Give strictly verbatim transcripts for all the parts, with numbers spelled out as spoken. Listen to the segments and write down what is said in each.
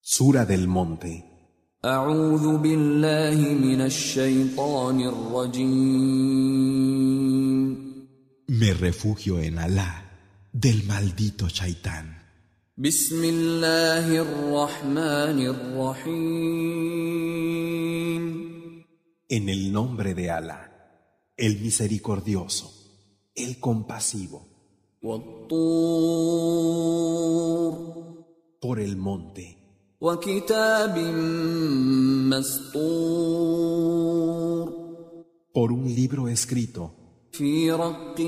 Sura del Monte. أعوذ بالله من الشيطان الرجيم. Me refugio en Alá del maldito Shaitán. بسم الله الرحمن الرحيم. En el nombre de Alá, el misericordioso, el compasivo. والطور. Por el monte. وكتاب مسطور. Por un libro escrito. في رق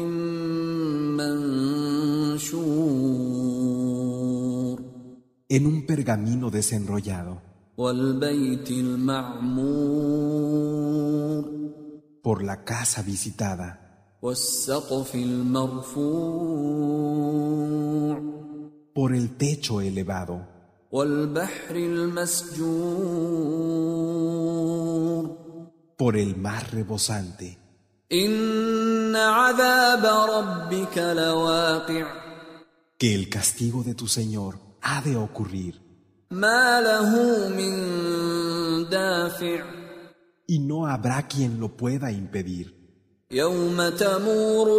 منشور. En un pergamino desenrollado. والبيت المعمور. Por la casa visitada. والسقف المرفوع. Por el techo elevado. والبحر المسجور. Por el mar rebosante. إن عذاب ربك لواقع. Que el castigo de tu Señor ha de ocurrir. ما له من دافع. Y no habrá quien lo pueda impedir. يوم تمور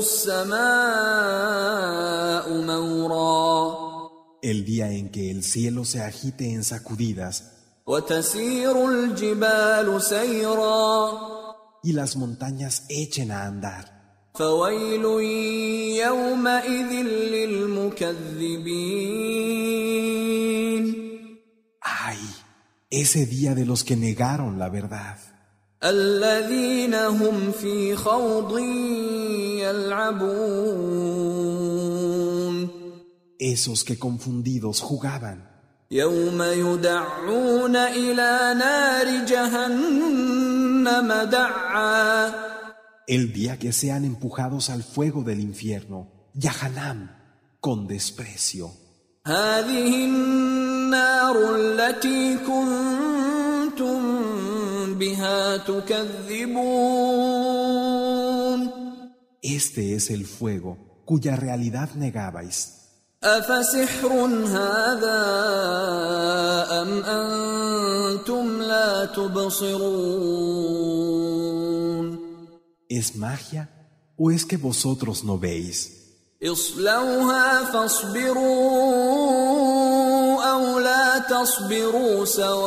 السماء مورا. El día en que el cielo se agite en sacudidas. وتسير الجبال سيرا. Y las montañas echen a andar. فويل يومئذ للمكذبين. ¡Ay! Ese día de los que negaron la verdad. الذين هم في خوض يلعبون. Esos que confundidos jugaban. يوم يدعون إلى نار جهنم دعا. El día que sean empujados al fuego del infierno, Yahanam, con desprecio. هذه النار التي كنتم بها تكذبون. Este es el fuego cuya realidad negabais. أفسحر هذا أم أنتم لا تبصرون. ¿Es magia o es que vosotros no veis? اصلوها فاصبروا أو لا تصبروا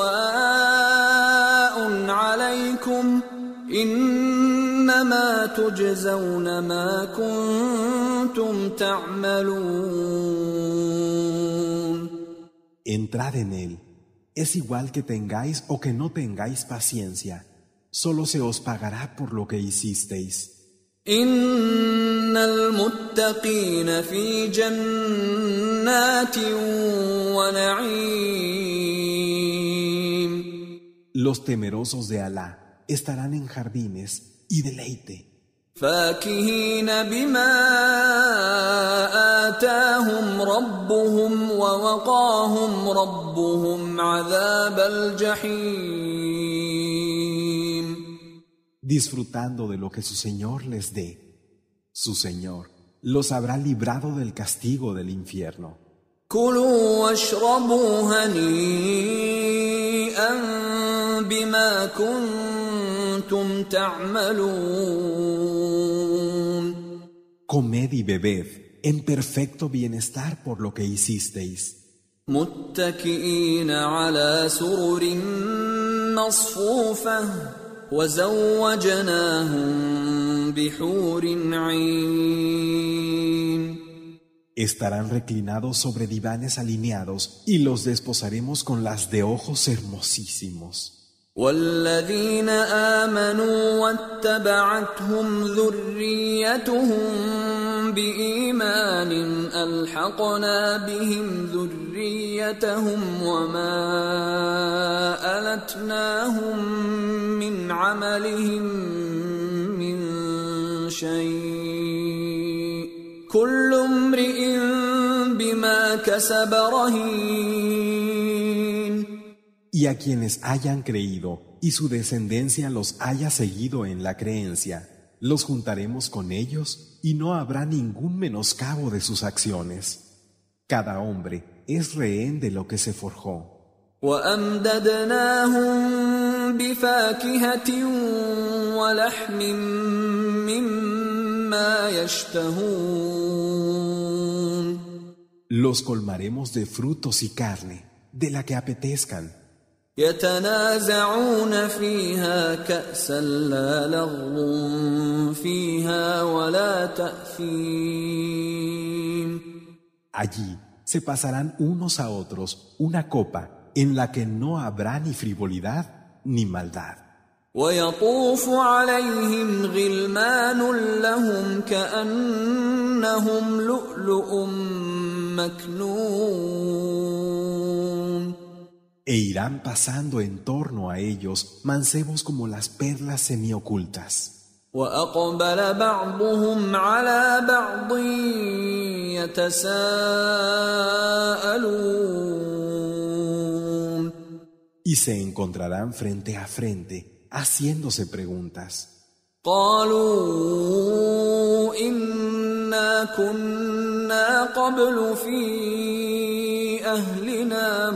سواء عليكم إنما تجزون ما كنتم تعملون. Entrad en él. Es igual que tengáis o que no tengáis paciencia. Solo se os pagará por lo que hicisteis. إن المتقين في جنات ونعيم. Los temerosos de Alá estarán en jardines y deleite. فاكهين بما آتاهم ربهم ووقاهم ربهم عذاب الجحيم. Disfrutando de lo que su Señor les dé. Su Señor los habrá librado del castigo del infierno. كلوا واشربوا هنيئا بما كنتم تعملون. Comed y bebed en perfecto bienestar por lo que hicisteis. متكئين على سرر مصفوفة وزوجناهم بحور عين. Estarán reclinados sobre divanes alineados y los desposaremos con las de ojos hermosísimos. والذين آمنوا واتبعتهم ذريتهم بإيمان ألحقنا بهم ذريتهم وما ألتناهم من عملهم من شيء كل امرئ بما كسب رهين. Y a quienes hayan creído y su descendencia los haya seguido en la creencia, los juntaremos con ellos y no habrá ningún menoscabo de sus acciones. Cada hombre es rehén de lo que se forjó. وأمددناهم بفاكهة ولحم مما يشتهون. Los colmaremos de frutos y carne, de la que apetezcan. يتنازعون فيها كأسا لا لغو فيها ولا تأثيم. Allí se pasarán unos a otros una copa en la que no habrá ni frivolidad ni maldad. ويطوف عليهم غلمان لهم كأنهم لؤلؤ مكنون. E irán pasando en torno a ellos mancebos como las perlas semiocultas. وأقبل بعضهم على بعض يتساءلون. Y se encontrarán frente a frente, haciéndose preguntas. قالوا إنا كنا قبل في أهلنا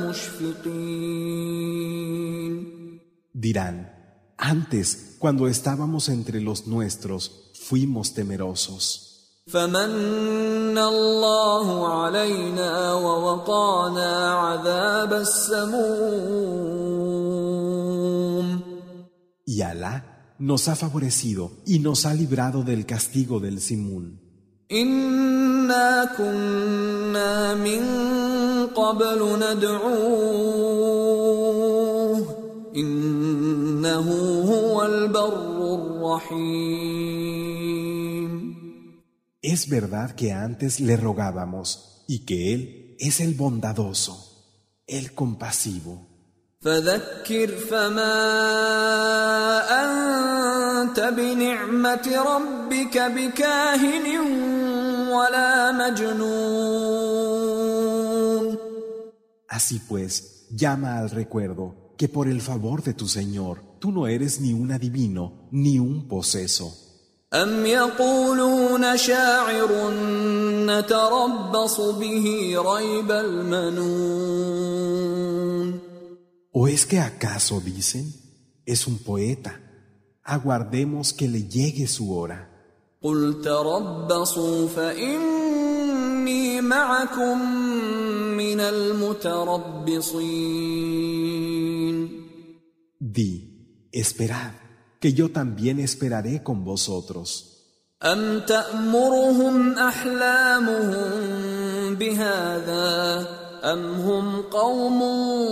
مشفقين. Dirán, antes, cuando estábamos entre los nuestros, fuimos temerosos. فمن الله علينا ووقانا عذاب السموم. Y Alá nos ha favorecido y nos ha librado del castigo del simún. إنا كنا من قبل ندعوه إنه هو البر الرحيم. Es verdad que antes le rogábamos y que Él es el bondadoso, el compasivo. فذكر فما أنت بنعمة ربك بكاهن ولا مجنون. Así pues, llama al recuerdo que por el favor de tu Señor tú no eres ni un adivino ni un poseso. أم يقولون شاعر نتربص به ريب المنون. ¿O es que acaso dicen, es un poeta, aguardemos que le llegue su hora? قل تربصوا فإني معكم من المتربصين. Di, esperad, que yo también esperaré con vosotros. أم تأمرهم أحلامهم بهذا أم هم قوم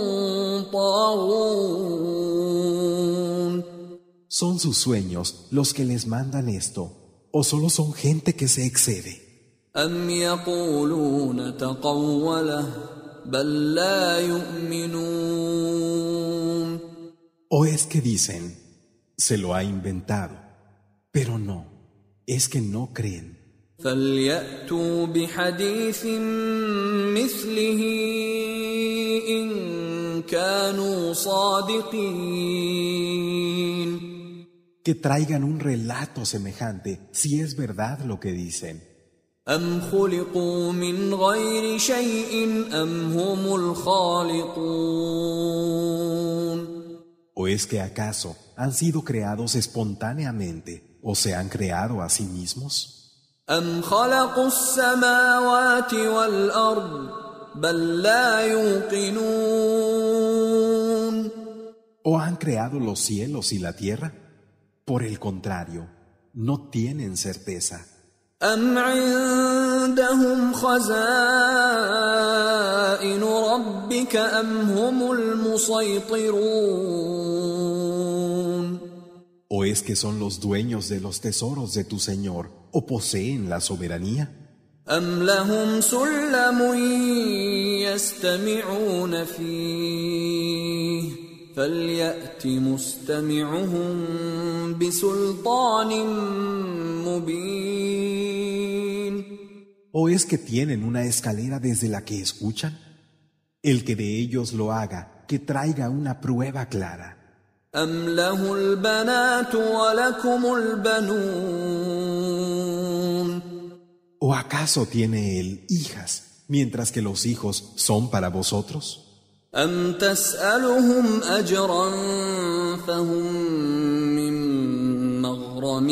طاغون. ¿Son sus sueños los que les mandan esto, o solo son gente que se excede? أم يقولون تقوله بل لا يؤمنون. ¿O es que dicen, se lo ha inventado? Pero no, es que no creen. فليأتوا بحديث مثله إن كانوا صادقين. Que traigan un relato semejante si es verdad lo que dicen. أم خلقوا من غير شيء أم هم الخالقون. ¿O es que acaso han sido creados espontáneamente o se han creado a sí mismos? أم خلقوا السماوات والأرض بل لا يوقنون. ¿O han creado los cielos y la tierra? Por el contrario, no tienen certeza. أم عندهم خزائن ربك أم هم المسيطرون. ¿O es que son los dueños de los tesoros de tu Señor o poseen la soberanía? أم لهم سلم يستمعون فيه فليأت مستمعهم بسلطان مبين. ¿O es que tienen una escalera desde la que escuchan? El que de ellos lo haga, que traiga una prueba clara. أم له البنات ولكم البنون. ¿O acaso tiene él hijas, mientras que los hijos son para vosotros? أم تسألهم أجرا فهم من مغرم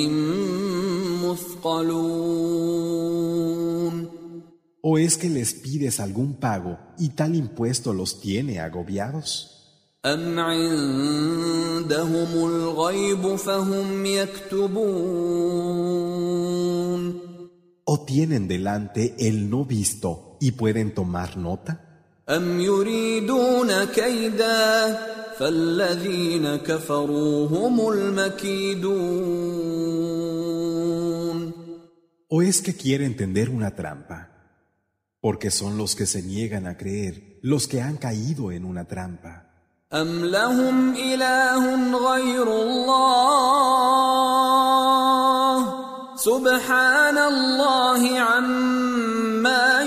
مثقلون. ¿O es que les pides algún pago y tal impuesto los tiene agobiados? أم عندهم الغيب فهم يكتبون. ¿O tienen delante el no visto y pueden tomar nota? أم يريدون كيدا فالذين كفروا هم المكيدون. ¿O es que quieren tender una trampa? Porque son los que se niegan a creer, los que han caído en una trampa. أم لهم إله غير الله سبحان الله عما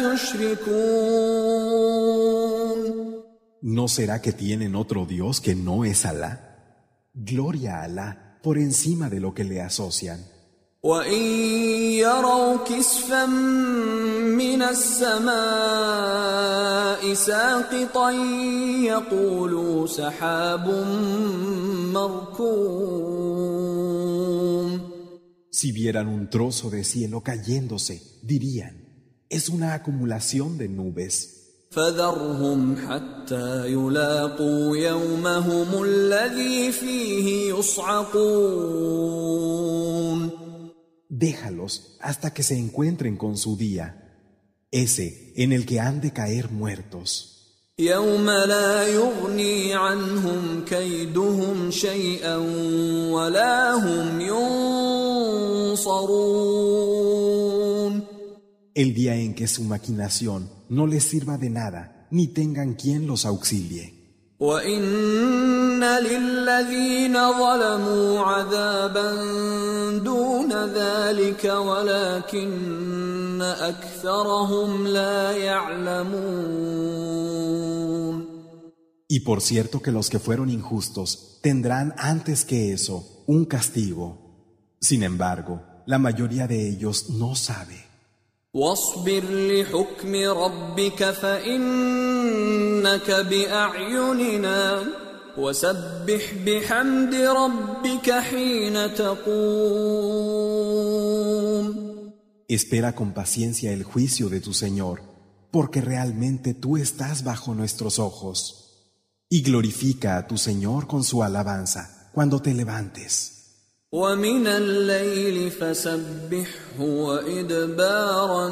يشركون. ¿No será que tienen otro Dios que no es Alá? Gloria a Alá por encima de lo que le asocian. وَإِن يَرَوْا كِسْفًا مِّنَ السَّمَاءِ سَاقِطًا يَقُولُوا سَحَابٌ مَّرْكُومٌ. Si vieran un trozo de cielo cayéndose, dirían, es una acumulación de nubes. فَذَرْهُمْ حَتَّى يُلَاقُوا يَوْمَهُمُ الَّذِي فِيهِ يُصْعَقُونَ. Déjalos hasta que se encuentren con su día, ese en el que han de caer muertos. يَوْمَ لَا يُغْنِي عَنْهُمْ كَيْدُهُمْ شَيْئًا وَلَا هُمْ يُنصَرُونَ. El día en que su maquinación no les sirva de nada, ni tengan quien los auxilie. وَإِنَّ لِلَّذِينَ ظَلَمُوا عَذَابًا دُونَ ذَلِكَ وَلَكِنَّ أَكْثَرَهُمْ لَا يَعْلَمُونَ. Y por cierto que los que fueron injustos tendrán antes que eso un castigo. Sin embargo, la mayoría de ellos no sabe. وَاصْبِرْ لِحُكْمِ رَبِّكَ فَإِنَّكَ بِأَعْيُنِنَا وَسَبِّحْ بِحَمْدِ رَبِّكَ حِينَ تَقُومُ. Espera con paciencia el juicio de tu Señor, porque realmente tú estás bajo nuestros ojos. Y glorifica a tu Señor con su alabanza cuando te levantes. وَمِنَ اللَّيْلِ فَسَبِّحْهُ وَإِدْبَارَ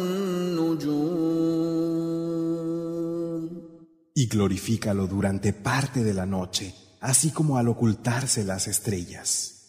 النُّجُومِ. Y glorifícalo durante parte de la noche, así como al ocultarse las estrellas.